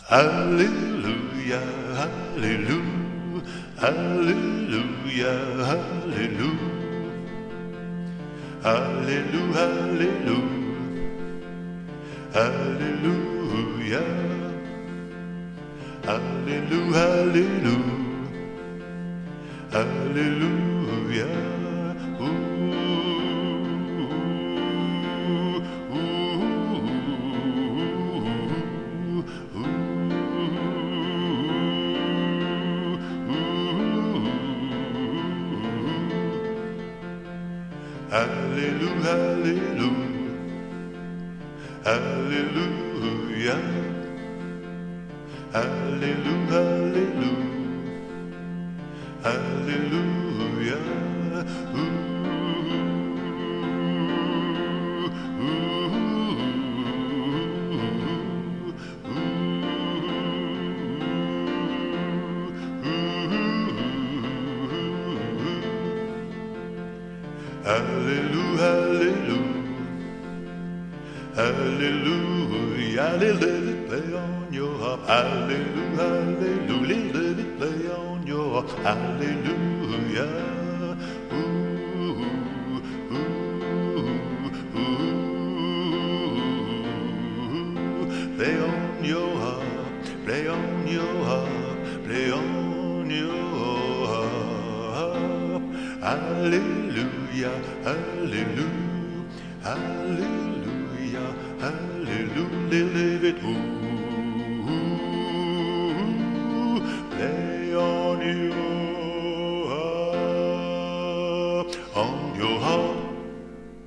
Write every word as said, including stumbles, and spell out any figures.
Hallelujah, hallelujah, hallelujah, hallelujah, hallelujah, hallelujah, hallelujah, hallelujah, hallelujah. Hallelujah, hallelujah, hallelujah, hallelujah, hallelujah, hallelujah, hallelujah, let it play on your harp. Hallelujah, hallelujah, let it play on your harp. Hallelujah. Ooh, ooh, ooh. Play on your harp, play on your harp, play on your harp. Hallelujah, hallelujah, hallelujah, hallelujah, live it. Ooh.